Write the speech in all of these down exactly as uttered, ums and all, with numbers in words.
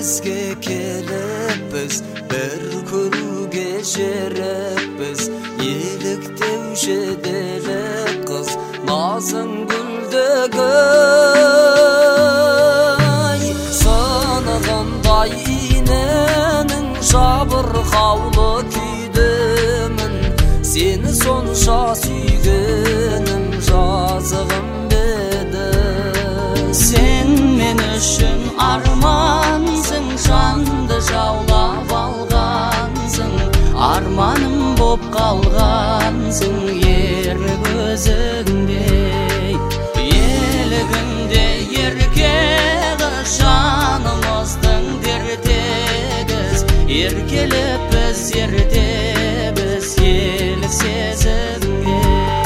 bizge keleppiz, bir körüge şereppiz. Yelik devşedele kız, nazın güldegay. Sanıgınday inenin şabır havlı küydümün. Seni sonşa süygenim жазығым bedi. Sen men üçün armansың, жанды жаулап алғансың. Арманым боп қалғансың, ер көзіңдей. Елігімде ерке қыз, жанымыздың дертегіз. Еркелеп біз ертебіз, елік сезімге.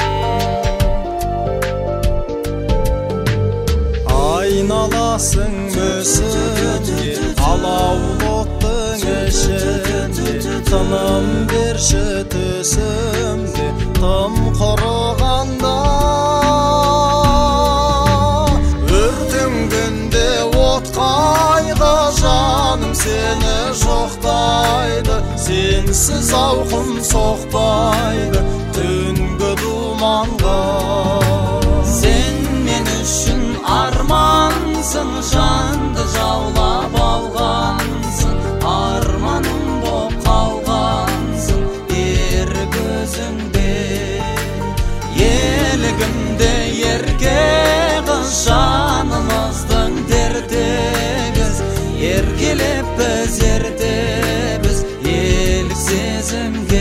Aynalasın mösünge, alavlı ottun eşinde. Tınım berşi tüsümge, tım kuruganda. Örtüngünde ot kayga, canım seni жоқтайды. Sensiz avkım soqpaydı, tüngü dumanға. Sen men üçün armansың, жанды жаулап алғансың. Арманым боп қалғансың, ер көзіңде. Елігімде ерке қыз, жанымыздың дертегіз. Еркелеп біз ертебіз, елік сезімге.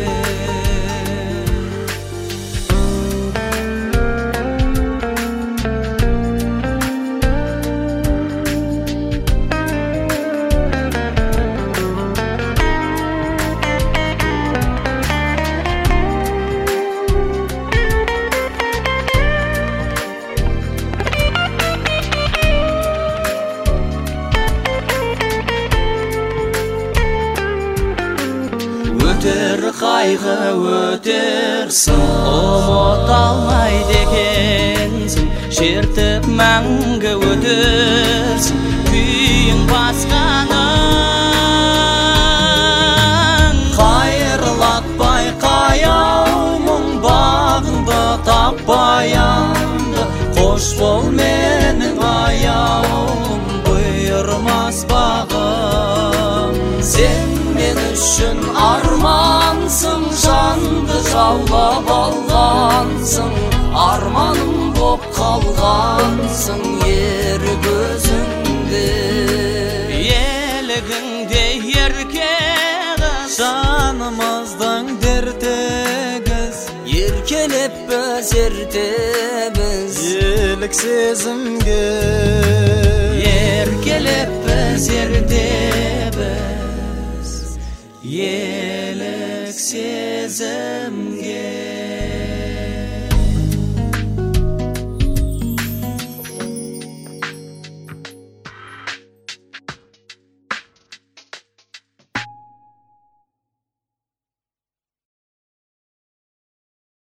Өтер қайғы өтерсің, ұмыта алмайды екенсің. Шертіп мәңгі өтерсің, күйің басқаның. Қайырлатпай қаяумын, бағыңды таппаянды. Қош бол менің аяуым, бұйырмас бағым. Сен мен үшін армансың, жанды жаулап алғансың. Арманым боп қалғансың, ер көзіңде. Елігіңде ерке қыз, жанымыздың дертегіз. Еркелеп біз ертебіз, Елік сезімге. Еркелеп біз ертебіз, елік сезімге.